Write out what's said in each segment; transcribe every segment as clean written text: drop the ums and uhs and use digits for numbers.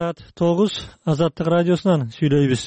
Saat 9 Азаттык радиосунан сүйлөйбүз.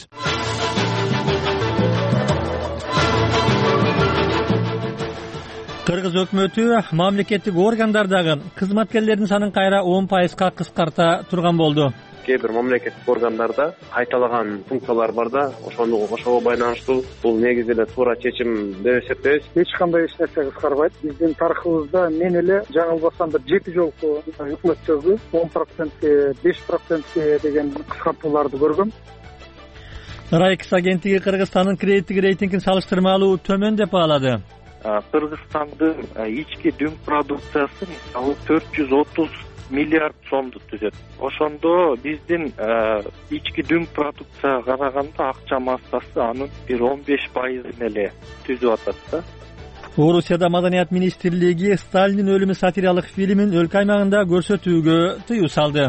Кыргыз өкмөтү мамлекеттик органдардагы кызматкерлердин санын кайра 10%га кыскарта турган болду. Кээ бир мамлекеттик органдарда кайталаган функциялар бар да, ошого байланыштуу бул негизи эле туура чечим деп эсептейбиз. Эч кандай эч нерсе кыскарбайт. Биздин тарыхыбызда мен эле жаңылбасам бир 7 жолку өкмөттөгү 10%, 5% деген кыскартууларды көргөм. Райкс агенттиги Кыргызстандын кредиттик рейтингин салыштырмалуу төмөн деп баалады. Кыргызстандын ички дүң продукциясы мисалы 430 миллиард сомду түзөт. Ошондо биздин ички дүң продукцияга караганда акча массасы анын бир 15% эле түзүп атат да. Орусияда Маданият министрлиги Сталиндин өлүмү сатиралык фильмин өлкө аймагында көрсөтүүгө тыюу салды.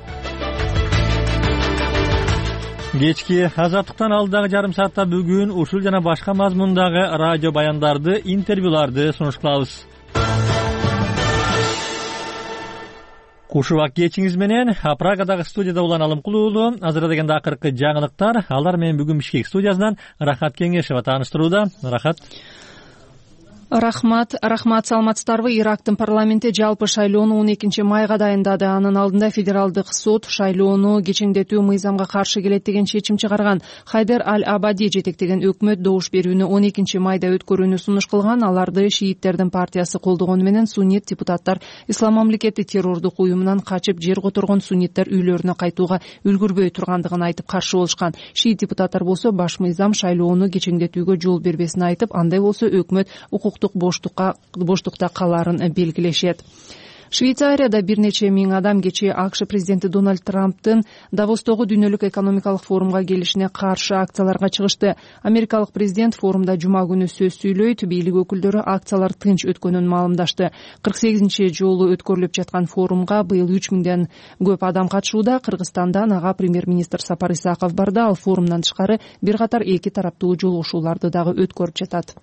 Кечки Азаттыктан алдагы жарым саатта бүгүн ушул жана башка мазмундагы радио баяндарды, интервьюларды сунуш кылабыз. Кушубак кечиңиз менен Прагадагы студияда Улан Алымкулуу азыр дегенде акыркы жаңылыктар. Алар менен бүгүн Бишкек студиясынан Рахат Кеңешева тааныштырууда. Рахат. Рахмат, саламатсыздарбы. Ирактын парламенти жалпы шайлоону 12 майга дайындады. Анын алдында федералдык сот шайлоону кечеңдетүү мыйзамга каршы келет деген чечим чыгарган. Хайдер Аль-Абади жетектеген өкмөт добуш берүүнү 12 майда өткөрүүнү сунуш кылган. Аларды шииттердин партиясы колдогону менен суннит депутаттар Ислам мамлекети террордук уюмунан качып жер которгон сунниттер үйлөрүнө кайтууга үлгүрбөй тургандыгын айтып каршы болушкан. Шиит депутаттар болсо баш мыйзам шайлоону кечеңдетүүгө жол бербесин айтып, андай болсо өкмөт боштукта калаарын белгилешет. Швейцарияда бир нече миң адам кечээ АКШ президенти Дональд Трамптын Давостогу дүйнөлүк экономикалык форумга келишине каршы акцияларга чыгышты. Америкалык президент форумда жума күнү сөз сүйлөйт, бийлик өкүлдөрү акциялар тынч өткөнүн маалымдашты. 48 жолу өткөрүлүп жаткан форумга быйыл 3000ден көп адам катышууда. Кыргызстандан ага премьер-министр Сапар Исаков барды. Ал форумдан тышкары бир катар эки тараптуу жолугушууларды дагы өткөрүп жатат.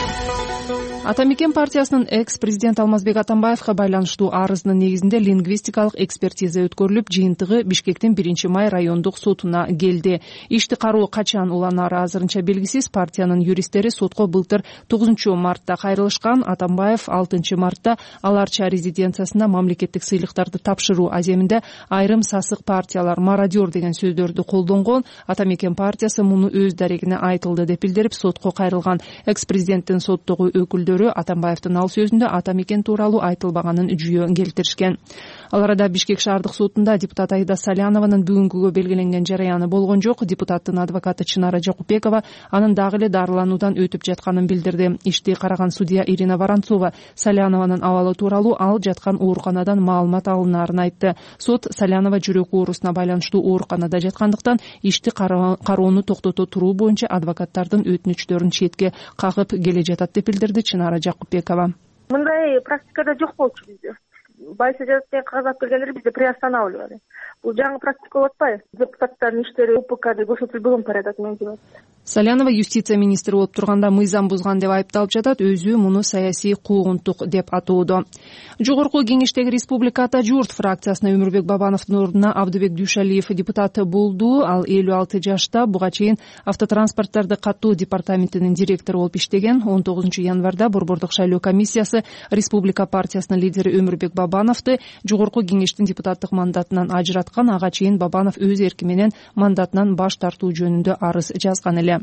Ата мекен партиясынын экс-президент Алмазбек Атамбаевга байланыштуу арызынын негизинде лингвистикалык экспертиза өткөрүлүп, жыйынтыгы Бишкектин 1 май райондук сотуна келди. Ишти кароо качан уланары азырынча белгисиз. Партиянын юристтери сотко былтыр 9 мартта кайрылышкан. Атамбаев 6 мартта Аларча резиденциясында мамлекеттик сыйлыктарды тапшыруу аземинде айрым сасык партиялар мародер деген сөздөрдү колдонгон. Ата мекен партиясы муну өз дарегине айтылды деп билдирип сотко кайрылган. Экс-президенттин соттогу өкүлдөрү Атамбаевдин ал сөзүндө ата мекен тууралуу айтылбаганын жүйө келтиришкен. Ал арада Бишкек шаардык сотунда депутат Аида Салянованын бүгүнкүгө белгиленген жараяны болгон жок. Депутаттын адвокаты Чынара Жакупбекова анын дагы эле дарылануудан өтүп жатканын билдирди. Ишти караган судья Ирина Воронцова Салянованын абалы тууралуу ал жаткан ооруканадан маалымат алынаарын айтты. Сот Салянова жүрөк оорусуна байланыштуу ооруканада жаткандыктан ишти кароону токтото туруу боюнча адвокаттардын өтүнүчтөрүн четке кагып келе жатат деп билдирди Чынара Жакупбекова. Мындай практикада жок болчу бизде. Байсы жазып кагаз келгендер бизде приостанавливали. Бул жаңы практика болуп атпайбы? Депутаттардын иштери УПКда көрсөтүлбөгөн порядок менен жүрөт. Салянова юстиция министри болуп турганда мыйзам бузган деп айыпталып жатат. Өзү муну саясий куугунтук деп атоодо. Жогорку кеңештеги республикада журт фракциясына Өмүрбек Бабановдун ордуна Абдыбек Дүйшалиев депутат болду. Ал 56 жашта. Буга чейин автотранспорттарды каттоо департаментинин директору болуп иштеген. 19 январда Борбордук шайлоо комиссиясы Республика партиясынын лидери Өмүрбек Бабановду жогорку кеңештин депутаттык мандатынан ажыраткан. Ага чейин Бабанов өз эрки менен мандатынан баш тартуу жөнүндө арыз жазган эле.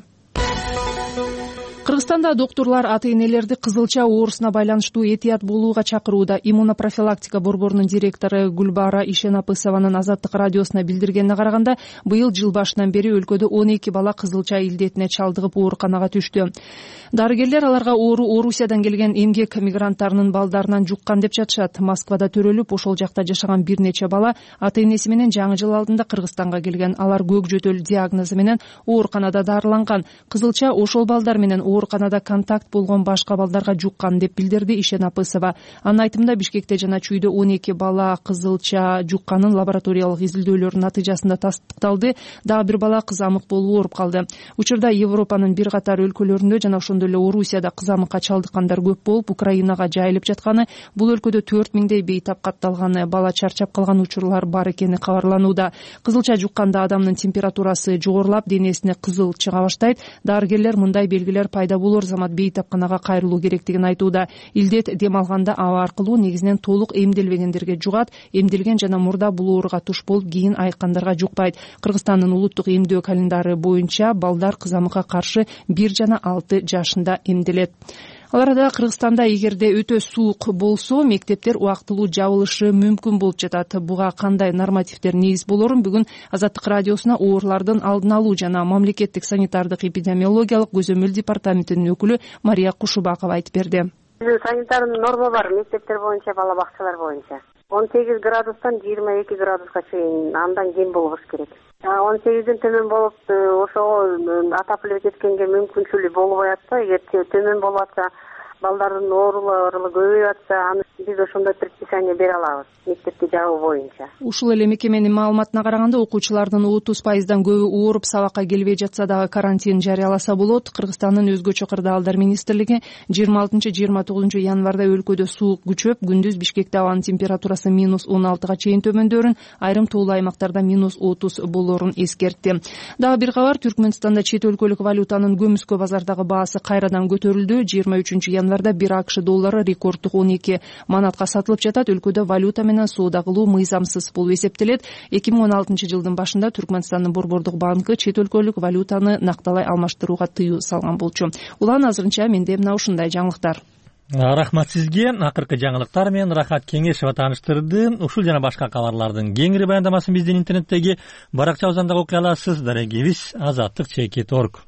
Кыргызстанда доктурлар ата-энелерди кызылча оорусуна байланыштуу этият болууга чакырууда. Иммунопрофилактика борборунун директору Гүлбара Ишенапысованын Азаттык радиосуна билдиргенине караганда, быйыл жыл башынан бери өлкөдө 12 бала кызылча илдетине чалдыгып ооруканага түштү. Дарыгерлер аларга Орусиядан келген эмгек мигранттарынын балдарынан жуккан деп жатышат. Москвада төрөлүп, ошол жакта жашаган бир нече бала ата-энеси менен жаңы жыл алдында Кыргызстанга келген. Алар көк жөтөл диагнозу менен ооруканада дарыланган. Кызылча ошол балдар менен ооруканада контакт болгон башка балдарга жуккан деп билдирди Ишен Апысова. Анын айтымында Бишкекте жана Чүйдө 12 бала кызылча жукканын лабораториялык изилдөөлөрүнүн натыйжасында тастыкталды. Дагы бир бала кызамык болуп ооруп калды. Учурда Европанын бир катар өлкөлөрүндө жана ошондой эле Орусияда кызамыкка чалдыккандар көп болуп, Украинага жайылып жатканы, бул өлкөдө 4000дей бейтап катталган бала чарчап калган учурлар бар экени кабарланууда. Кызылча жукканда адамдын температурасы жогорулап, денесине кызыл чыга баштайт. Дарыгерлер мындай белгилер пайда болор замат бейтапканага кайрылуу керектигин айтууда. Илдет дем алганда аба аркылуу негизинен толук эмделбегендерге жугат, эмделген жана мурда бул ооруга туш болуп кийин айыккандарга жукпайт. Кыргызстандын улуттук эмдөө календары боюнча балдар кызамыкка каршы 1 жана 6 жашында эмделет. Ал арада Кыргызстанда эгерде өтө суук болсо, мектептер убактылуу жабылышы мүмкүн болуп жатат. Буга кандай нормативдер негиз болорун бүгүн Азаттык радиосуна оорулардын алдын алуу жана мамлекеттик санитардык эпидемиологиялык көзөмөл департаментинин өкүлү Мария Кушубакова айтып берди. Санитардын норма бар мектептер боюнча, бала бакчалар боюнча. 18 градустан 22 градуска чейин, андан кем болбош керек. 18ден төмөн болуп, ошого атаплеп кеткенге мүмкүнчүлүгү болбой атса, эгер төмөн болуп атса, балдардын оорулары көбөйүп атса, аны биз ошондой предписание бере алабыз мектепти жабуу боюнча. Ушул эле мекеменин маалыматына караганда, окуучулардын 30%дан көбү ооруп сабакка келбей жатса дагы карантин жарыяласа болот. Кыргызстандын өзгөчө кырдаалдар министрлиги 26-29 январда өлкөдө суук күчөп, күндүз Бишкекте абанын температурасы -16га чейин төмөндөрүн, айрым тоолуу аймактарда -30 болорун эскертти. Дагы бир кабар, Түркмөнстанда чет өлкөлүк валютанын көмүскө базардагы баасы кайрадан көтөрүлдү. 23 январда 1 АКШ доллары рекордтук 12 манатка сатылып жатат. Өлкөдө валюта менен соода кылуу мыйзамсыз болуп эсептелет. 2016-жылдын башында Түркмөнстандын Борбордук банкы чет өлкөлүк валютаны накталай алмаштырууга тыюу салган болчу. Улан азырынча менде мына ушундай жаңылыктар. Рахмат сизге. Акыркы жаңылыктар менен Рахат Кеңешева тааныштырды. Ушул жана башка кабарлардын кеңири баяндамасын биздин интернеттеги баракчабыздан да окуй аласыз. Дарегибиз azatlyk.org.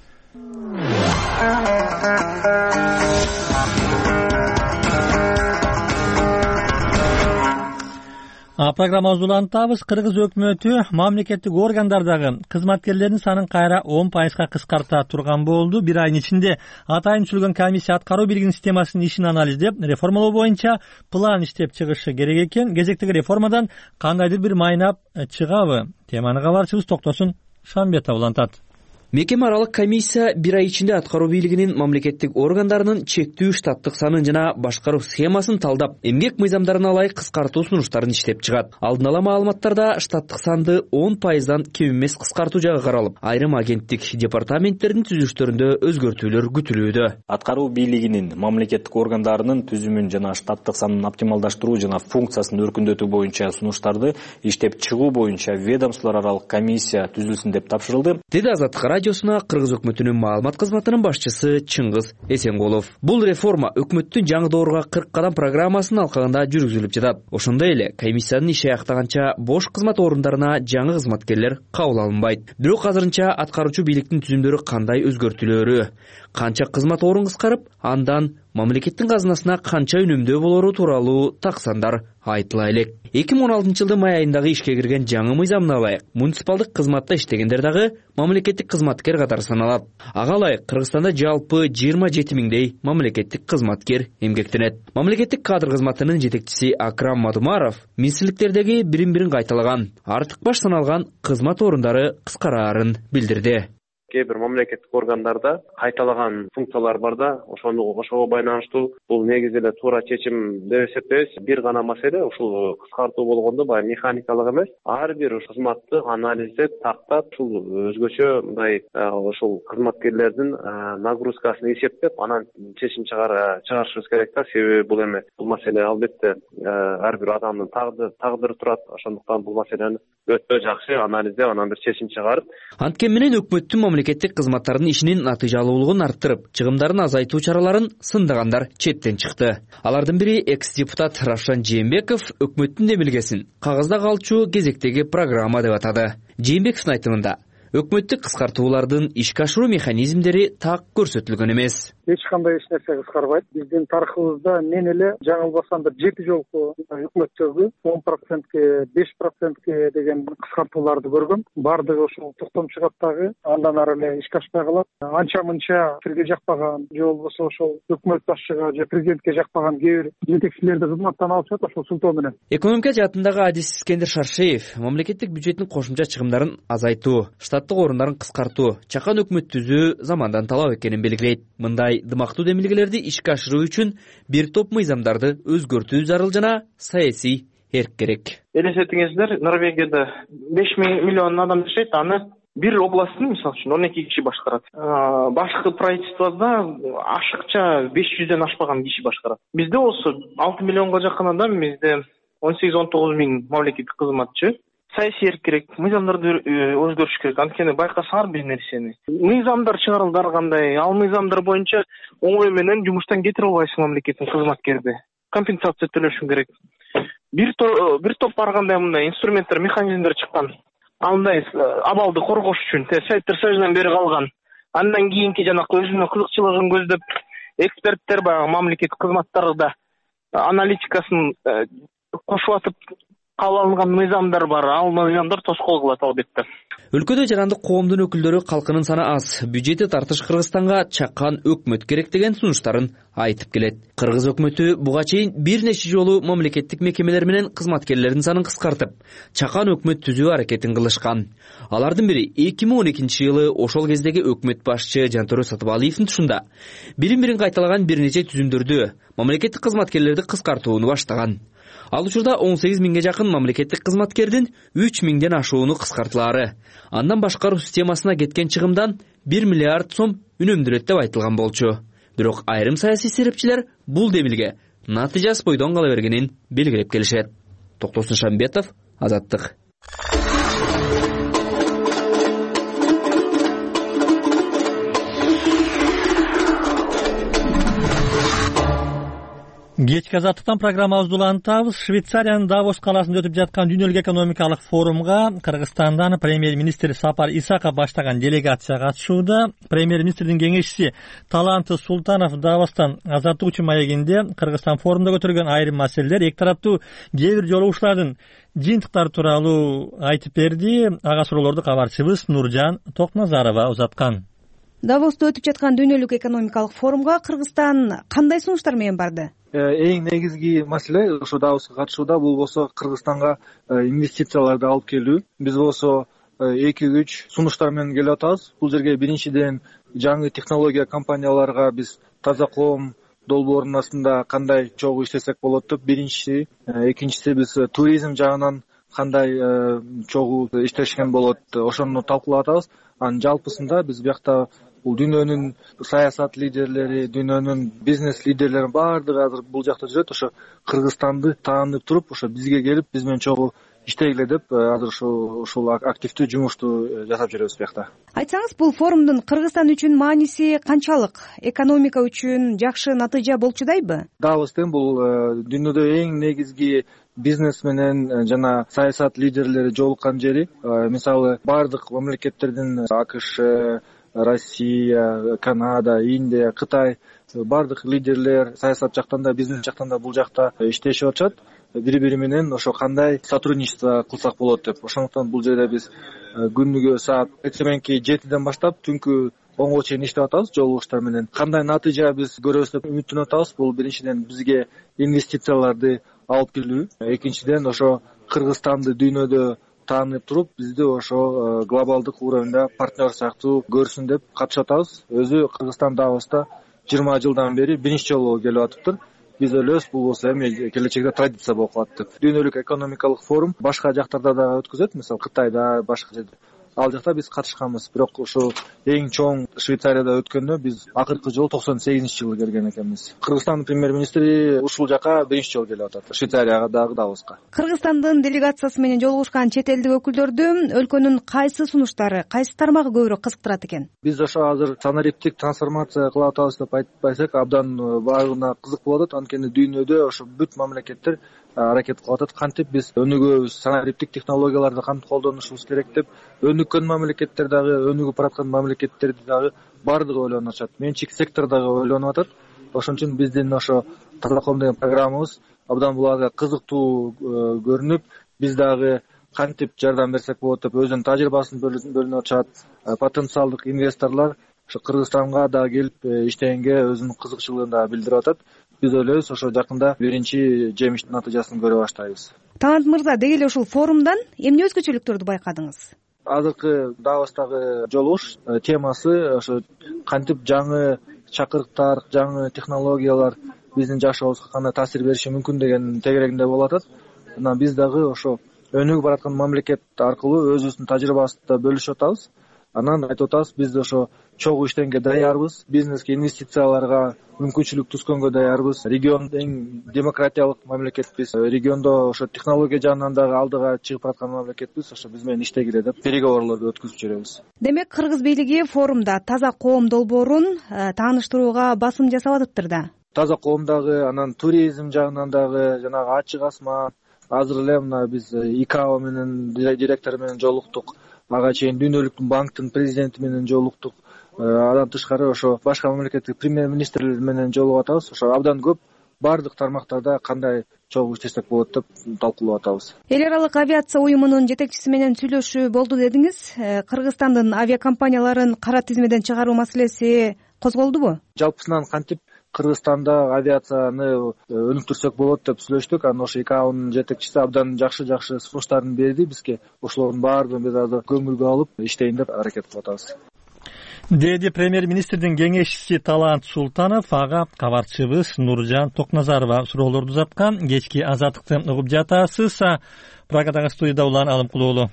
Программабызды улантабыз. Кыргыз өкмөтү мамлекеттик органдардагы кызматкерлердин санын кайра 10%га кыскарта турган болду. Бир айдын ичинде атайын түзүлгөн комиссия аткаруу бийлигинин системасынын ишин анализдеп, реформалоо боюнча план иштеп чыгышы керек экен. Кезектеги реформадан кандайдыр бир майнап чыгабы? Теманы кабарчыбыз Токтосун Шамбетов улантат. Мекеме аралык комиссия бир ай ичинде аткаруу бийлигинин мамлекеттик органдарынын чектүү штаттык санын жана башкаруу схемасын талдап, эмгек мыйзамдарына ылайык кыскартуу сунуштарын иштеп чыгат. Алдын ала маалыматтарда штаттык санды 10%дан кем эмес кыскартуу жагы каралып, айрым агенттик департаменттердин түзүлүштөрүндө өзгөртүүлөр күтүлүүдө. Аткаруу бийлигинин мамлекеттик органдарынын түзүмүн жана штаттык санын оптималдаштыруу жана функциясын өркүндөтүү боюнча сунуштарды иштеп чыгуу боюнча ведомстволор аралык комиссия түзүлсүн деп тапшырылды, деди Азаттык радиосуна Кыргыз өкмөтүнүн маалымат кызматынын башчысы Чыңгыз Эсенголов. Бул реформа өкмөттүн жаңы доорго 40 кадам программасынын алкагында жүргүзүлүп жатат. Ошондой эле комиссиянын иши аяктаганча бош кызмат орундарына жаңы кызматкерлер кабыл алынбайт. Бирок азырынча аткаруучу бийликтин түзүмдөрү кандай өзгөртүлөөрү, канча кызмат орун кыскарып, андан мамлекеттин казынасына канча үнөмдөө болору тууралуу таксандар айтыла элек. 2016-жылдын май айындагы ишке кирген жаңы мыйзамына ылайык муниципалдык кызматта иштегендер дагы мамлекеттик кызматкер катары саналат. Ага ылайык Кыргызстанда жалпы 27 миңдей мамлекеттик кызматкер эмгектенет. Мамлекеттик кадр кызматынын жетекчиси Акрам Мадумаров министрликтердеги бирин-бирин кайталаган, артык баш саналган кызмат орундары кыскараарын билдирди. Кээ бир мамлекеттик органдарда кайталаган функциялар бар да, ошого байланыштуу бул негизи эле туура чечим деп эсептейбиз. Бир гана маселе ушул кыскартуу болгондо баягы механикалык эмес, ар бир кызматты анализдеп, тактап, ушул өзгөчө мындай ушул кызматкерлердин нагрузкасын эсептеп, анан чечим чыгарышыбыз керек да. Себеби бул эме, бул маселе албетте ар бир адамдын тагдыры турат. Ошондуктан бул маселени өтө жакшы анализдеп, анан бир чечим чыгарып. Анткени менен өкмөттүн мамлекеттик кызматтардын ишинин натыйжалуулугун арттырып, чыгымдарын азайтуу чараларын сындагандар четтен чыкты. Алардын бири экс-депутат Равшан Жээнбеков өкмөттүн демилгесин кагазда калчу кезектеги программа деп атады. Жээнбековдун айтымында, өкмөттүк кыскартуулардын ишке ашыруу механизмдери так көрсөтүлгөн эмес. эч кандай эч нерсе кыскарбайт. Биздин тарыхыбызда мен эле жаңылбасам бир 7 жолку өкмөттөргө 10%, 5% деген кыскартууларды көргөм. Бардыгы ушул токтом чыгат дагы, андан ары эле ишке ашпай калат. Анча мынча бирге жакпаган же болбосо ошол өкмөт башчыга же президентке жакпаган кээ бир жетекчилерди кызматтан алып чыгат ошол сылтоо менен. Экономика жаатындагы адис Искендер Шаршеев мамлекеттик бюджеттин кошумча чыгымдарын азайтуу, штаттык орундарын кыскартуу, чакан өкмөт түзүү замандан талап экенин белгилейт. Мындай дымактуу демилгелерди ишке ашыруу үчүн бир топ мыйзамдарды өзгөртүү зарыл жана саясий эрк керек. Элестетиңиздер, Норвегияда 5 миллион адам жашайт, аны бир областын мисалы үчүн 12 киши башкарат. Башкы правительствода ашыкча 500дөн ашпаган киши башкарат. Бизде болсо 6 миллионго жакын адам, бизде 18-19 миң мамлекеттик кызматчы. Саясий эрк керек, мыйзамдарды өзгөрүш керек. Анткени байкасаңар бир нерсени. Мыйзамдар чыгарылды ар кандай, ал мыйзамдар боюнча оңой менен жумуштан кетире албайсың мамлекеттик кызматкерди. Компенсация төлөшүң керек. Бир топ ар кандай мындай инструменттер, механизмдер чыккан. Андай абалды коргош үчүн Советтер Союзунан бери калган. Андан кийинки жанакы өзүнүн кызыкчылыгын көздөп эксперттер баягы мамлекеттик кызматтарда аналитикасын кошуп атып кабыл алынган мыйзамдар бар. Ал мыйзамдар тоскоол кылат албетте. Өлкөдө жарандык коомдун өкүлдөрү калкынын саны аз, бюджети тартыш Кыргызстанга чакан өкмөт керек деген сунуштарын айтып келет. Кыргыз өкмөтү буга чейин бир нече жолу мамлекеттик мекемелер менен кызматкерлердин санын кыскартып, чакан өкмөт түзүү аракетин кылышкан. Алардын бири 2012-жылы ошол кездеги өкмөт башчы Жантөрө Сатыбалиевдин тушунда бирин кайталаган бир нече түзүмдөрдү мамлекеттик кызматкерлерди кыскартууну баштаган. Ал учурда 18 миңге жакын мамлекеттик кызматкердин 3 миңден ашууну кыскартылаары. Андан башкаруу системасына кеткен чыгымдан 1 миллиард сом үнөмдөлөт деп айтылган болчу. Бирок айрым саясий серепчилер бул демилге натыйжасы бойдон кала бергенин белгилеп келишет. Токтосун Шамбетов, Азаттык. Кечки Азаттыктан программабызды улантабыз. Швейцариянын Давос каласында өтүп жаткан дүйнөлүк экономикалык форумга Кыргызстандан премьер-министр Сапар Исаков баштаган делегация катышууда. Премьер-министрдин кеңешчиси Таланты Султанов Давостан Азаттык үчүн маегинде Кыргызстан форумда көтөргөн айрым маселелер, эки тараптуу кээ бир жолугушуулардын жыйынтыктары тууралуу айтып берди. Ага суроолорду кабарчыбыз Нуржан Токназарова узаткан. Давоста өтүп жаткан дүйнөлүк экономикалык форумга Кыргызстан кандай сунуштар менен барды? Эң негизги маселе ошо Давоска катышууда бул болсо Кыргызстанга инвестицияларды алып келүү. Биз болсо 2-3 сунуштар менен келип атабыз. Бул жерге биринчиден жаңы технология компанияларга биз таза коом долбоорунун астында кандай чогуу иштесек болот деп биринчиси, экинчиси биз туризм жагынан кандай чогуу иштешкен болот, ошону талкуулап атабыз. Анын жалпысында биз биякта бул дүйнөнүн саясат лидерлери, дүйнөнүн бизнес лидерлери баардыгы азыр бул жакта жүрөт. Ошо Кыргызстанды таанып туруп, ошо бизге келип, биз менен чогуу иштегиле деп азыр ушул активдүү жумушту жасап жүрөбүз биякта. Айтсаңыз, бул форумдун Кыргызстан үчүн мааниси канчалык? Экономика үчүн жакшы натыйжа болчудайбы? Давос деген бул дүйнөдө эң негизги бизнес менен жана саясат лидерлери жолуккан жери. Мисалы, баардык мамлекеттердин АКШ, Россия, Канада, Индия, Кытай баардык лидерлер саясат жактан да, бизнес жактан да бул жакта иштешип атышат. Бири-бири менен ошо кандай сотрудничество кылсак болот деп. Ошондуктан бул жерде биз күнүгө саат эртең 7ден баштап түнкү 10го чейин иштеп атабыз жолугуштар менен. Кандай натыйжа биз көрөбүз деп үмүттөнүп атабыз. Бул биринчиден бизге инвестицияларды алып келүү, экинчиден ошо Кыргызстанды дүйнөдө таанып туруп, бизди ошо глобалдык уровеньда партнер сыяктуу көрсүн деп катышып атабыз. Өзү Кыргызстан Давоста 20 жылдан бери биринчи жолу келип атыптыр. Биз ойлойбуз, бул болсо эми келечекте традиция болуп калат деп. Дүйнөлүк экономикалык форум башка жактарда да өткөзөт, мисалы Кытайда, башка жерде. Ал жакта биз катышканбыз. Бирок ошо эң чоң Швейцарияда өткөндө биз акыркы жолу 98-жылы келген экенбиз. Кыргызстандын премьер-министри ушул жака биринчи жолу келип атат. Швейцарияга дагы Давоска. Кыргызстандын делегациясы менен жолугушкан чет элдик өкүлдөрдү өлкөнүн кайсы сунуштары, кайсы тармагы көбүрөөк кызыктырат экен? Биз ошо азыр санариптик трансформация кылып атабыз деп айтпайсак, абдан баарына кызык болуп атат. Анткени дүйнөдө ошо бүт мамлекеттер аракет кылып атат. Кантип биз өнүгөбүз, санариптик технологияларды кантип колдонушубуз керек деп өнүккөн мамлекеттер дагы, өнүгүп бараткан мамлекеттерди дагы баардыгы ойлонуп атышат. Менчик сектор дагы ойлонуп атат. Ошон үчүн биздин ошо Таза коом деген программабыз абдан буларга кызыктуу көрүнүп, биз дагы кантип жардам берсек болот деп өзүнүн тажрыйбасын бөлүнүп атышат. Потенциалдык инвесторлор ошо Кыргызстанга дагы келип иштегенге өзүнүн кызыкчылыгын дагы билдирип атат. Биз ойлойбуз, ошо жакында биринчи жемиштин натыйжасын көрө баштайбыз. Талант мырза, деги эле ушул форумдан эмне өзгөчөлүктөрдү байкадыңыз? Азыркы Давостагы жолугуш темасы ошо кантип жаңы чакырыктар, жаңы технологиялар биздин жашообузга кандай таасир бериши мүмкүн деген тегерегинде болуп атат. Анан биз дагы ошо өнүгүп бараткан мамлекет аркылуу өзүбүздүн тажрыйбабызды бөлүшүп атабыз. Анан айтып атабыз, биз ошо чогуу иштегенге даярбыз, бизнеске, инвестицияларга мүмкүнчүлүк түзгөнгө даярбыз. Регион эң демократиялык мамлекетпиз. Региондо ошо технология жагынан дагы алдыга чыгып бараткан мамлекетпиз. Ошо биз менен иштегиле деп переговорлорду өткүзүп жүрөбүз. Демек, Кыргыз бийлиги форумда Таза коом долбоорун тааныштырууга басым жасап атыптыр да. Таза коомдагы, анан туризм жагынан дагы, жанагы ачык асман, азыр эле мына биз ИКАО менен директору менен жолуктук. Ага чейин Дүйнөлүк банктын президенти менен жолуктук. Андан тышкары ошо башка мамлекеттик премьер-министрлер менен жолугуп атабыз. Ошо абдан көп баардык тармактарда кандай чогуу иштесек болот деп талкуулап атабыз. Эл аралык авиация уюмунун жетекчиси менен сүйлөшүү болду дедиңиз. Кыргызстандын авиакомпанияларын кара тизмеден чыгаруу маселеси козголдубу? Жалпысынан кантип Кыргызстанда авиацияны өнүктүрсөк болот деп сүйлөштүк. Анан ошо ИКАОнун жетекчиси абдан жакшы сунуштарын берди бизге. Ошолордун баардыгын биз азыр көңүлгө алып иштейин деп аракет кылып атабыз. Деди премьер-министрдин кеңешчиси Талант Султанов. Ага кабарчыбыз Нуржан Токназарова суроолорду узаткан. Кечки Азаттыкты угуп жатасыз. Прагадагы студияда Улан Алымкулуулу.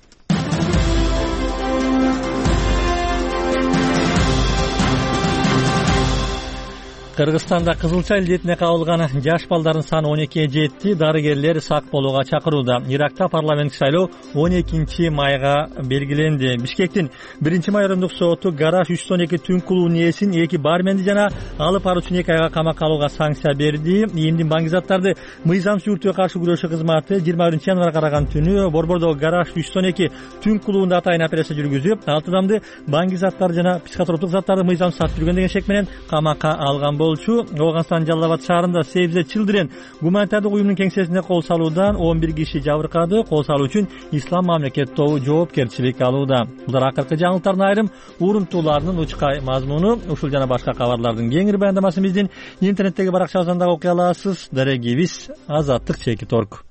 Кыргызстанда кызылча илдетине кабылган жаш балдардын саны 12-ге жетти. Дарыгерлер сак болууга чакырууда. Иракта парламенттик шайлоо 12-майга белгиленди. Бишкектин 1-май райондук соту Гараж 312 түн клубунун ээсин 2 барменди жана алып баруучуну 2 айга камакка алууга санкция берди. Ийимдин баңгизаттарды мыйзамсыз үртүүгө каршы күрөшүү кызматы 21-январга караган түнү Борбордогу Гараж 312 түн клубунда атайын операция жүргүзүп, 6 адамды баңгизаттар жана психотроптук заттарды мыйзамсыз сатып жүргөн деген шек менен камакка алган. Оганстан Жалал Абад шаарында Save the Children гуманитардык уюмунун кеңсесине кол салуудан 11 киши жабыркады. Кол салуу үчүн Ислам мамлекет тобу жоопкерчилик алууда. Булар акыркы жаңылыктардын айрым урунтууларынын учкай мазмуну. Ушул жана башка кабарлардын кеңири баяндамасын биздин интернеттеги баракчабыздан дагы окуй аласыз. Дарегибиз Азаттык.org.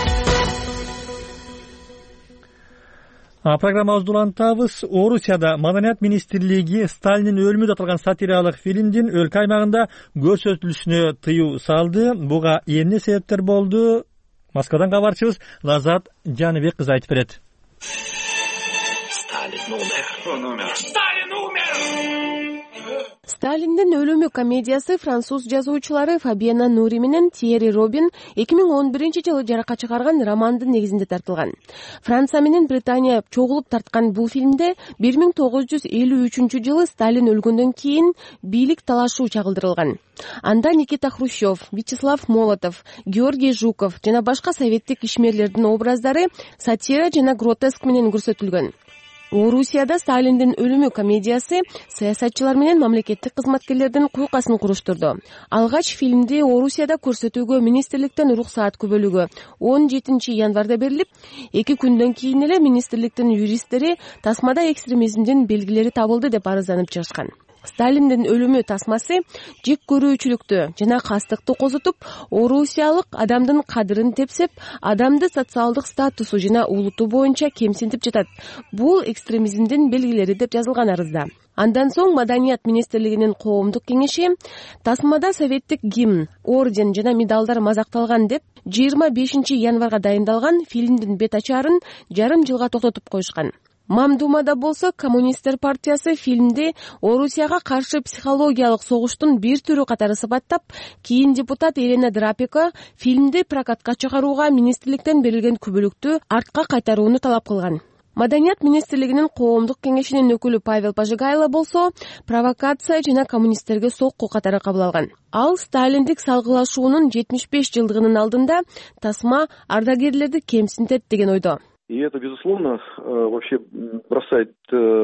Программабызды улантабыз. Орусияда Маданият министрлиги Сталиндин өлүмү деп аталган сатиралык фильмдин өлкө аймагында көрсөтүлүшүнө тыюу салды. Буга эмне себептер болду? Москвадан кабарчыбыз Лазат Жаныбек кызы айтып берет. Сталин умер. Сталиндин өлүмү комедиясы француз жазуучулары Фабиана Нури менен Тьерри Робин 2011-жылы жаракка чыгарган романдын негизинде тартылган. Франция менен Британия чогулуп тарткан бул фильмде 1953-жылы Сталин өлгөндөн кийин бийлик талашуу чагылдырылган. Анда Никита Хрущев, Вячеслав Молотов, Георгий Жуков жана башка советтик ишмерлердин образдары сатира жана гротеск менен көрсөтүлгөн. Орусияда Сталиндин өлүмү комедиясы саясатчылар менен мамлекеттик кызматкерлердин куйкасын куруштурду. Алгач фильмди Орусияда көрсөтүүгө министрликтен уруксаат күбөлүгү 17 январда берилип, 2 күндөн кийин эле министрликтин юристтери тасмада экстремизмдин белгилери табылды деп арызданып чыгышкан. Сталиндин өлүмү тасмасы жек көрүүчүлүктү жана кастыкты козутуп, орусиялык адамдын кадырын тепсеп, адамды социалдык статусу жана улуту боюнча кемсинтип жатат. Бул экстремизмдин белгилери деп жазылган арызда. Андан соң Маданият министрлигинин коомдук кеңеши тасмада советтик гимн, орден жана медалдар мазакталган деп 25 январга дайындалган фильмдин бет ачарын жарым жылга токтотуп коюшкан. Мамдумада болсо Коммунисттер партиясы фильмди Орусияга каршы психологиялык согуштун бир түрү катары сыпаттап, кийин депутат Елена Драпико фильмди прокатка чыгарууга министрликтен берилген күбөлүктү артка кайтарууну талап кылган. Маданият министрлигинин коомдук кеңешинин өкүлү Павел Пожигайло болсо провокация жана коммунисттерге сокку катары кабыл алган. Ал сталиндик салгылашуунун 75 жылдыгынын алдында тасма ардагерлерди кемсинтет деген ойдо. И это, безусловно, вообще бросает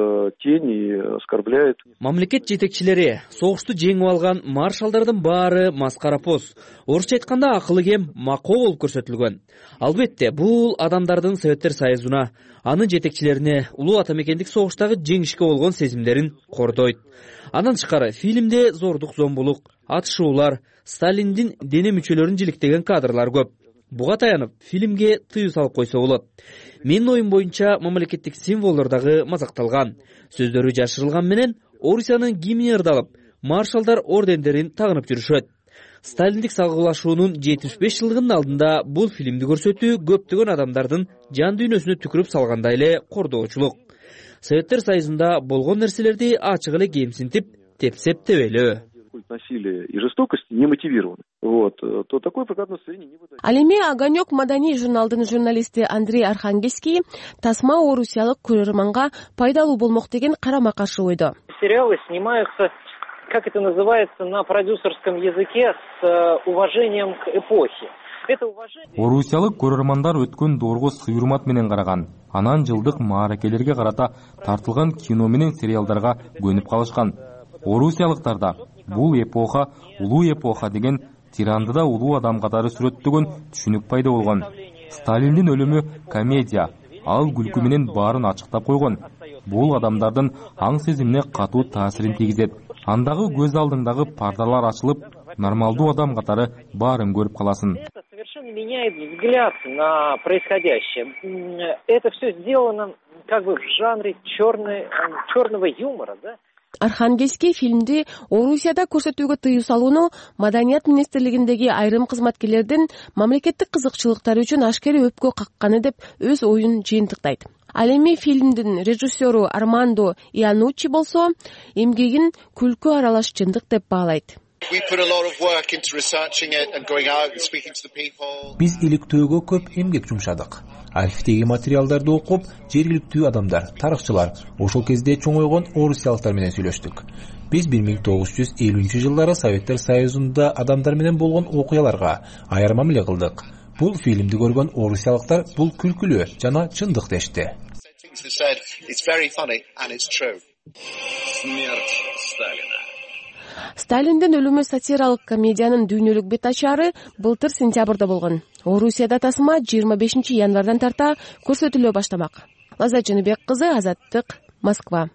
тень и оскорбляет. Мамлекет жетекчилери согушту жеңип алган маршалдардын баары маскарапоз. Орусча айтканда акылы кем макоо болуп көрсөтүлгөн. Албетте, бул адамдардын Советтер Союзуна, анын жетекчилерине улуу атамекендик согуштагы жеңишке болгон сезимдерин кордойт. Андан тышкары фильмде зордук зомбулук, атышуулар, Сталиндин дене мүчөлөрүн жиликтеген кадрлар көп. Буга таянып, фильмге тыюу салып койсо болот. Менин оюм боюнча мамлекеттик символдор дагы мазакталган. Сөздөрү жашырылган менен Орусиянын гимни ырдалып, маршалдар ордендерин тагынып жүрүшөт. Сталиндик салгылашуунун 75 жылдыгынын алдында бул фильмди көрсөтүү көптөгөн адамдардын жан дүйнөсүнө түкүрүп салгандай эле кордоочулук. Советтер Союзунда болгон нерселерди ачык эле кемсинтип, тепсептебелөө. Насилие и жестокости не мотивированы. То такое прокатное настроение не выдает. Ал эми Огонек маданий журналдын журналисти Андрей Архангельский тасма орусиялык көрөрманга пайдалуу болмок деген карама каршы ойдо. Сериалы снимаются, как это называется на продюсерском языке, с уважением к эпохе. Орусиялык көрөрмандар өткөн доорго сый-урмат менен караган. Анан жылдык мааракелерге карата тартылган кино менен сериалдарга көнүп калышкан. Орусиялыктарда бул эпоха улуу эпоха деген тиранды да улуу адам катары сүрөттөгөн түшүнүк пайда болгон. Сталиндин өлүмү комедия, ал күлкү менен баарын ачыктап койгон. Бул адамдардын аң сезимине катуу таасирин тийгизет. Андагы көз алдыңдагы пардалар ачылып, нормалдуу адам катары баарын көрүп каласың. Это совершенно меняет взгляд на происходящее. Это все сделано как бы в жанре черного юмора, да? Архангельский фильмди Орусияда көрсөтүүгө тыюу салууну Маданият министрлигиндеги айрым кызматкерлердин мамлекеттик кызыкчылыктары үчүн ашкере өпкө какканы деп өз оюн жыйынтыктайт. Ал эми фильмдин режиссеру Армандо Иануччи болсо эмгегин күлкү аралаш чындык деп баалайт. Биз иликтөөгө көп эмгек жумшадык. Архивдеги материалдарды окуп, жергиликтүү адамдар, тарыхчылар, ошол кезде чоңойгон орусиялыктар менен сүйлөштүк. Биз 1950-жылдары Советтер Союзунда адамдар менен болгон окуяларга аяр мамиле кылдык. Бул фильмди көргөн орусиялыктар бул күлкүлүү жана чындык дешти. Сталиндин өлүмү сатиралык комедиянын дүйнөлүк бет ачары былтыр сентябрда болгон. Орусияда тасма 25 январдан тарта көрсөтүлө баштамак. Лаззат Жаныбек кызы, Азаттык, Москва.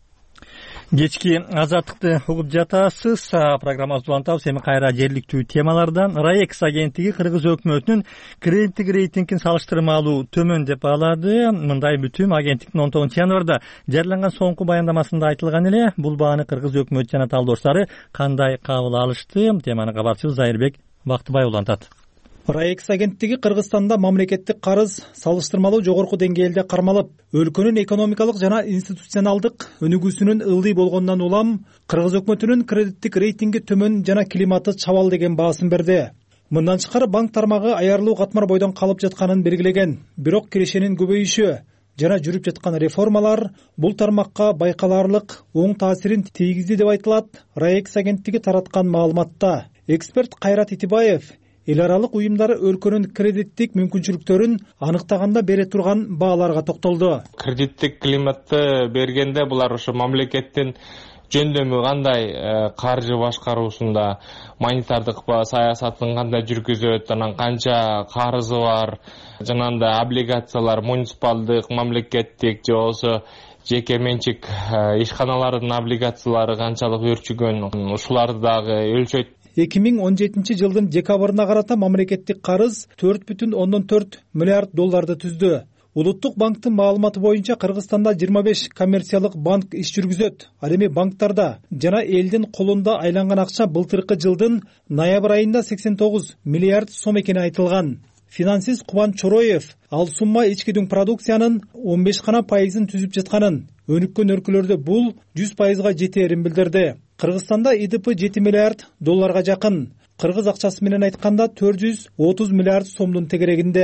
Кечки Азаттыкты угуп жатасыз. Программабызды улантабыз. Эми кайра жергиликтүү темалардан. Раекс агенттиги Кыргыз өкмөтүнүн кредиттик рейтингин салыштырмалуу төмөн деп баалады. Мындай бүтүм агенттиктин 19 январда жарыяланган соңку баяндамасында айтылган эле. Бул бааны Кыргыз өкмөтү жана талдоочлору кандай кабыл алышты? Теманы кабарчыбыз Зайырбек Бактыбай улантат. Раекс агенттиги Кыргызстанда мамлекеттик карыз салыштырмалуу жогорку деңгээлде кармалып, өлкөнүн экономикалык жана институционалдык өнүгүүсүнүн ылдый болгондон улам Кыргыз өкмөтүнүн кредиттик рейтинги төмөн жана климаты чабал деген баасын берди. Мындан тышкары банк тармагы аярлуу катмар бойдон калып жатканын белгилеген. Бирок кирешенин көбөйүшү жана жүрүп жаткан реформалар бул тармакка байкалаарлык оң таасирин тийгизди деп айтылат Раекс агенттиги тараткан маалыматта. Эксперт Кайрат Итибаев эл аралык уюмдары өлкөнүн кредиттик мүмкүнчүлүктөрүн аныктаганда бере турган бааларга токтолду. Кредиттик климатты бергенде булар ошо мамлекеттин жөндөмү кандай, каржы башкаруусунда монетардык саясатын кандай жүргүзөт, анан канча карызы бар, жанагындай облигациялар муниципалдык, мамлекеттик же болбосо жеке менчик ишканалардын облигациялары канчалык өрчүгөн, ушуларды дагы өлчөйт. 2017 жылдын декабрына карата мамлекеттик карыз 4,4 миллиард долларды түздү. Улуттук банктын маалыматы боюнча Кыргызстанда 25 коммерциялык банк иш жүргүзөт. Ал эми банктарда жана элдин колунда айланган акча былтыркы жылдын ноябрь айында 89 миллиард сом экени айтылган. Финансист Кубан Чороев ал сумма ички дүң продукциянын 15% түзүп жатканын, өнүккөн өлкөлөрдө бул 100%га жетээрин билдирди. Кыргызстанда ИДП 7 миллиард долларга жакын. Кыргыз акчасы менен айтканда 430 миллиард сомдун тегерегинде.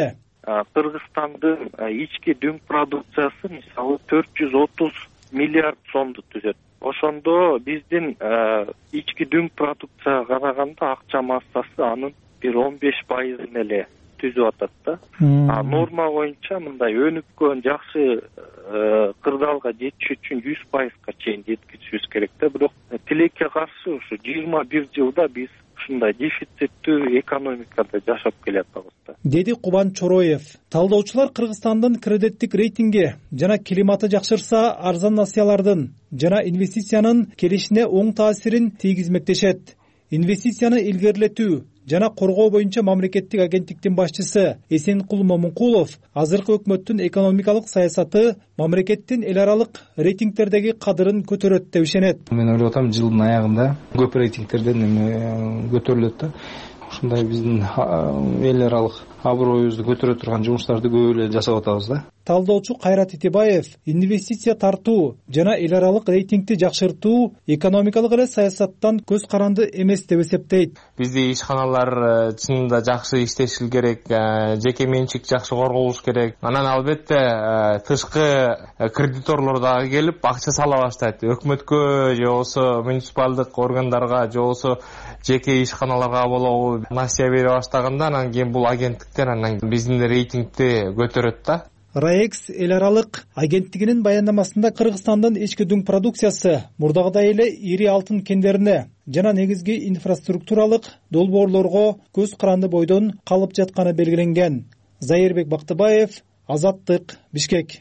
Кыргызстандын ички дүң продукциясы мисалы 430 миллиард сомду түзөт. Ошондо биздин ички дүң продукцияга караганда акча массасы анын бир 15% эле түзүп атат да. Норма боюнча мындай өнүккөн жакшы кырдаалга жетиш үчүн 100%га чейин жеткизишибиз керек да. Бирок тилекке каршы ушу 21 жылда биз ушундай дефициттүү экономикада жашап келатабыз да, деди Кубан Чороев. Талдоочулар Кыргызстандын кредиттик рейтинги жана климаты жакшырса, арзан насыялардын жана инвестициянын келишине оң таасирин тийгизмектешет. Инвестицияны илгерилетүү жана коргоо боюнча мамлекеттик агенттиктин башчысы Эсенкул Момункулов азыркы өкмөттүн экономикалык саясаты мамлекеттин эл аралык рейтингтердеги кадырын көтөрөт деп ишенет. Мен ойлоп атам, жылдын аягында көп рейтингтерден көтөрүлөт да. Ушундай биздин эл аралык аброюбузду көтөрө турган жумуштарды көп эле жасап атабыз да. Талдоочу Кайрат Итибаев инвестиция тартуу жана эл аралык рейтингти жакшыртуу экономикалык эле саясаттан көз каранды эмес деп эсептейт. Бизде ишканалар чынында жакшы иштеши керек, жеке менчик жакшы корголуш керек. Анан албетте тышкы кредиторлор дагы келип акча сала баштайт. Өкмөткө же болбосо муниципалдык органдарга же болбосо жеке ишканаларга болобу насыя бере баштаганда анан кийин бул агенттиктер анан биздин рейтингти көтөрөт да. РАЭКС эл аралык агенттигинин баяндамасында Кыргызстандын ички дүң продукциясы мурдагыдай эле ири алтын кендерине жана негизги инфраструктуралык долбоорлорго көз каранды бойдон калып жатканы белгиленген. Зайырбек Бактыбаев, Азаттык, Бишкек.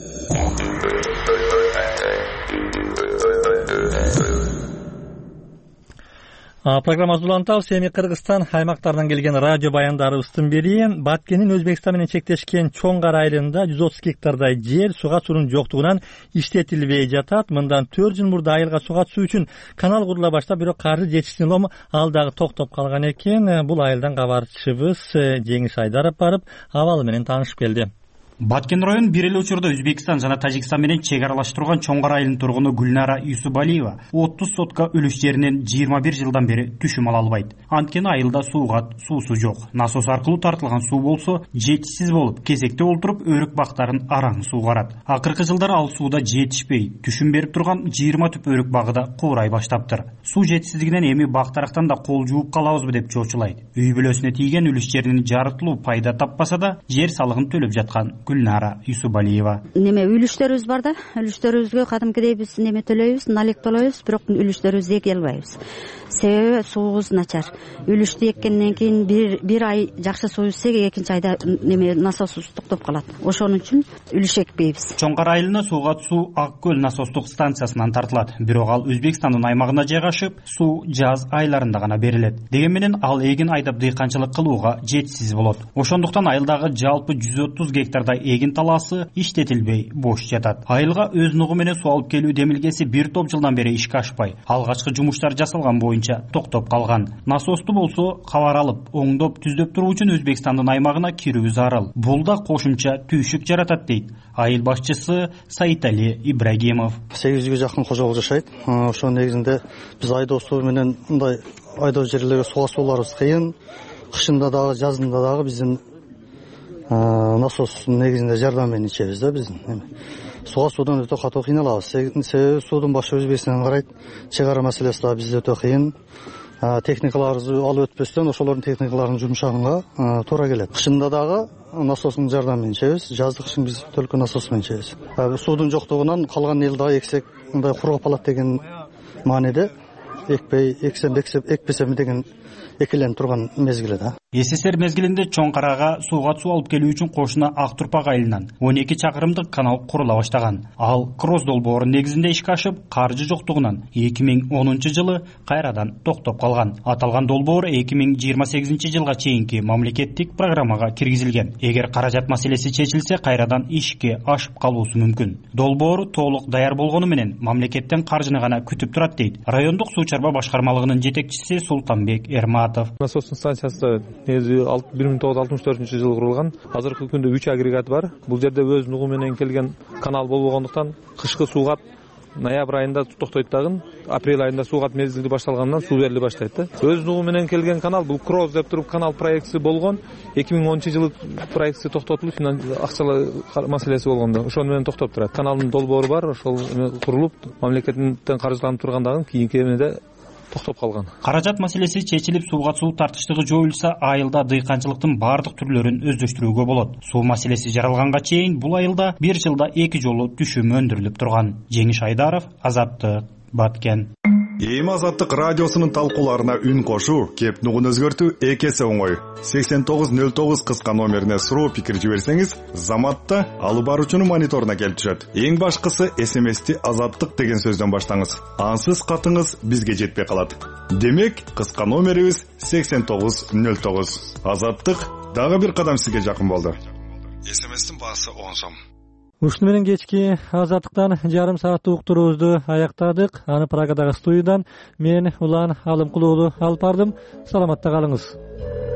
Программабызды улантабыз. Эми Кыргызстан аймактарынан келген радио баяндарыбыздын бири Баткендин Өзбекстан менен чектешкен Чоң Кара айылында 130 гектардай жер суга суунун жоктугунан иштетилбей жатат. Мындан 4 жыл мурда айылга суга түсүү үчүн канал курула баштап, бирок каржы жетишсине эле ал дагы токтоп калган экен. Бул айылдан кабарчыбыз Жеңиш Айдаров барып, абалы менен таанышып келди. Баткен район бир эле учурда Өзбекстан жана Тажикстан менен чек аралаш турган Чоң Кара айылынын тургуну Гүлнара Юсубалиева 30 сотка үлүш жеринен 21 жылдан бери түшүм ала албайт. Анткени айылда суусу жок. Насос аркылуу тартылган суу болсо жетишсиз болуп, кезекте олтуруп өрүк бактарын араң суугарат. Акыркы жылдары ал сууда жетишпей, түшүм берип турган 20 түп өрүк багы да куурай баштаптыр. Суу жетишсиздигинен эми бактарактан да кол жууп калабызбы деп чочулайт. Үй бүлөсүнө тийген үлүш жеринин жарытылуу пайда таппаса да, жер салыгын төлөп жаткан Гүлнара Юсубалиева. Неме үлүштөрүбүз бар да, үлүштөрүбүзгө кадимкидей биз неме төлөйбүз, налик төлөйбүз, бирок үлүштөрүбүздү эке албайбыз. Себеби суубуз начар. Үлүштү эккенден кийин бир ай жакшы суу ичсек, экинчи айда неме насосубуз токтоп калат. Ошон үчүн үлүш экпейбиз. Чоң Кара айылына сууга суу Ак көл насостук станциясынан тартылат. Бирок ал Өзбекстандын аймагына жайгашып, суу жаз айларында гана берилет. Деген менен ал эгин айдап дыйканчылык кылууга жетишсиз болот. Ошондуктан айылдагы жалпы 130 гектардай эгин талаасы иштетилбей бош жатат. Айылга өз нугу менен суу алып келүү демилгеси бир топ жылдан бери ишке ашпай, алгачкы жумуштар жасалган боюнча токтоп калган. Насосту болсо кабар алып, оңдоп, түздөп туруу үчүн Өзбекстандын аймагына кирүү зарыл. Бул да кошумча түйшүк жаратат дейт айыл башчысы Саитали Ибрагимов. 800 жакын кожолук жашайт. Ошонун негизинде биз айдоо суу менен мындай айдоо жерлерге суга сууларыбыз кыйын. Кышында дагы, жазында дагы биздин насос негизинде жардам менен ичебиз да биздин. Суга суудан өтө катуу кыйналабыз. Себеби суудун башы Өзбекстандан карайт. Чек ара маселеси да бизде өтө кыйын. Техникаларыбызды алып өтпөстөн ошолордун техникаларын жумшаганга туура келет. Кышында дагы насостун жардам менен ичебиз. Жаздык кышын биз төлкө насос менен ичебиз. Суудун жоктугунан калган эл дагы эксек мындай кургап калат деген мааниде экпесем деген экиленип турган мезгили да. СССР мезгилинде Чоң Карага сууга суу алып келүү үчүн кошуна Ак Турпак айылынан 12 чакырымдык канал курула баштаган. Ал кросс долбоору негизинде ишке ашып, каржы жоктугунан 2010 жылы кайрадан токтоп калган. Аталган долбоор 2028 жылга чейинки мамлекеттик программага киргизилген. Эгер каражат маселеси чечилсе, кайрадан ишке ашып калуусу мүмкүн. Долбоор толук даяр болгону менен мамлекеттен каржыны гана күтүп турат дейт райондук суу чарба башкармалыгынын жетекчиси Султанбек Эрматов. Насостун станциясы 1964 жылы курулган. Азыркы күндө 3 агрегат бар. Бул жерде өз нугу менен келген канал болбогондуктан кышкы сууга ноябрь айында токтойт дагы. Апрель айында суугат мезгили башталгандан суу бериле баштайт да. Өз нугу менен келген канал бул Кроз деп туруп канал проектиси болгон. 2010-жылы проектиси токтотулуп, акчалар маселеси болгондо ошону менен токтоп турат. Каналдын долбоору бар, ошол курулуп, мамлекеттен каржыланып тургандагы кийинки эмеде токтоп калган. Каражат маселеси чечилип, сууга суу тартыштыгы жоюлса, айылда дыйканчылыктын бардык түрлөрүн өздөштүрүүгө болот. Суу маселеси жаралганга чейин бул айылда бир жылда 2 жолу түшүм өндүрүлүп турган. Жеңиш Айдаров, Азаттык, Баткен. Эми Азаттык радиосунун талкууларына үн кошуу, кеп нугун өзгөртүү экесе оңой. 8909 кыска номерине суроо пикир жиберсеңиз, Заматта алып баруучунун мониторуна келип түшөт. Эң башкысы СМСти Азаттык деген сөздөн баштаңыз. Ансыз катыңыз бизге жетпей калат. Демек, кыска номерибиз 8909. Азаттык дагы бир кадам сизге жакын болду. СМСтин баасы 10 сом. Ушуну менен кечки Азаттыктан жарым сааттык уктуруубузду аяктадык. Аны Праgadагы студиядан мен Улан Алымкулуулу алып бардым. Саламатта калыңыз.